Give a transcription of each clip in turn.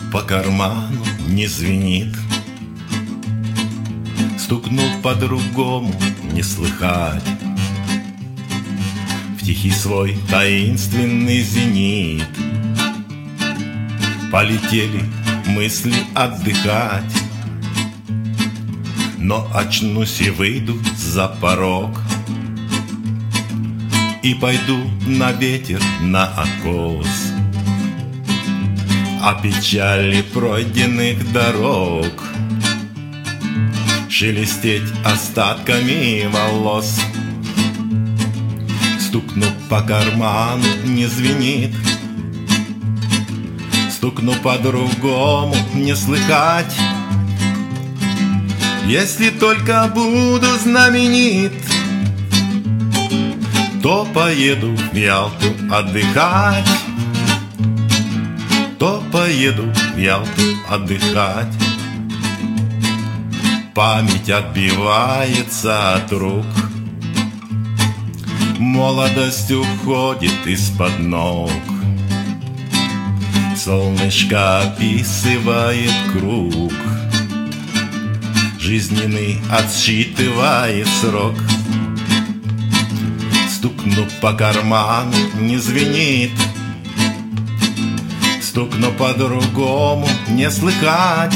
по карману не звенит, стукнул по-другому не слыхать. В тихий свой таинственный зенит полетели мысли отдыхать. Но очнусь и выйду за порог и пойду на ветер, на откос о печали пройденных дорог, шелестеть остатками волос. Стукну по карману, не звенит, стукну по-другому, не слыхать. Если только буду знаменит, то поеду в Ялту отдыхать, то поеду в Ялту отдыхать. Память отбивается от рук, молодость уходит из-под ног. Солнышко описывает круг, жизненный отсчитывает срок. Стукну по карману, не звенит, стукну по-другому, не слыхать.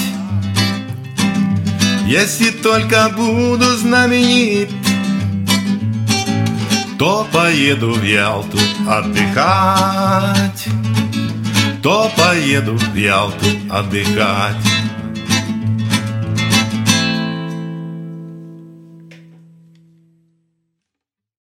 Если только буду знаменит, то поеду в Ялту отдыхать, то поеду в Ялту отдыхать.